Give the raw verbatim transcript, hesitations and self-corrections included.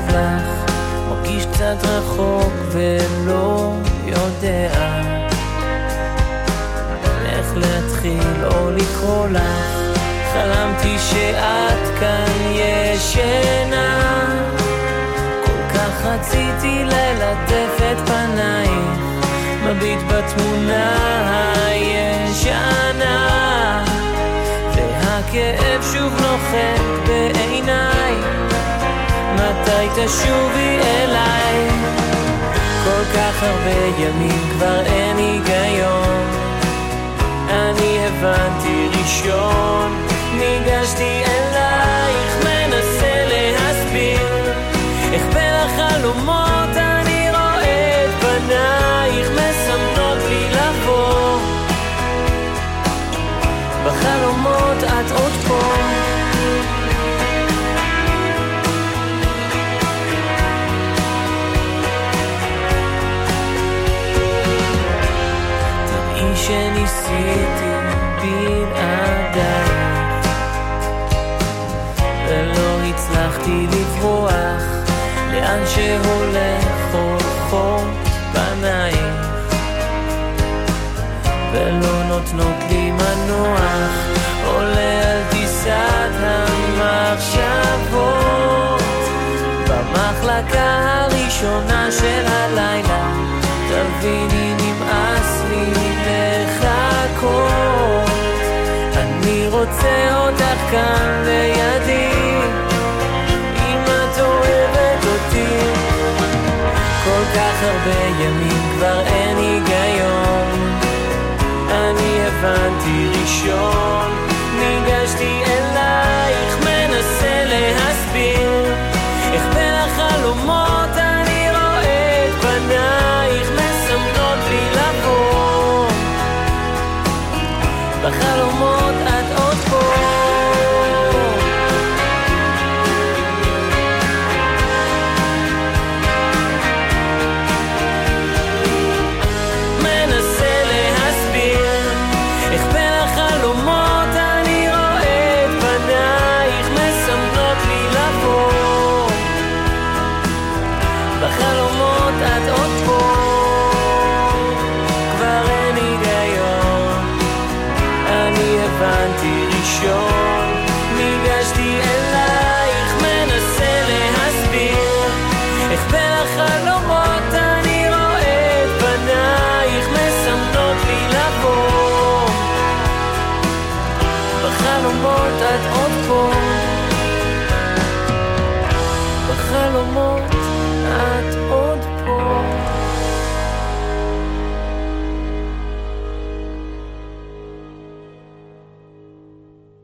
לך, מרגיש קצת רחוק ולא יודע איך להתחיל או לקרוא לך. חלמתי שאת כאן ישנה, כל כך רציתי ללטף את פנייך, מביט בתמונה הישנה, והכאב שוב נוחת בעיניי, מתי תשובי אליי? כל כך הרבה ימים כבר אין היגיון, אני הבנתי ראשון, ניגשתי אלייך, מנסה להסביר איך בין החלומות אני רואה את פנייך, מסמנות לי לבוא, בחלומות את עוד פה. תראי שניסיתי בלעדייך ולא הצלחתי לברוח, לאן שהולך אורחות פנייך ולא נותנות לי מנוח, עולה על טיסת המחשבות במחלקה הראשונה של הלילה, תביני נמאס לי לחכות, אני רוצה אותך כאן לידי, אם את אוהבת אותי. כל כך הרבה ימים כבר אין היגיון, אני הבנתי ראשון, ניגשתי אלייך, מנסה להסביר איך בין החלומות אני רואה את פנייך, מסמנות לי לבוא, בחלומות את עוד פה. מנסה להסביר איך בין החלומות אני רואה את פנייך, מסמנות לי לבוא, בחלומות את עוד פה. כבר אין היגיון, אני הבנתי ראשון, ניגשתי אלייך, מנסה להסביר איך בין החלומות אני רואה את פנייך, מסמנות לי לבוא, בחלומות את עוד פה, בחלומות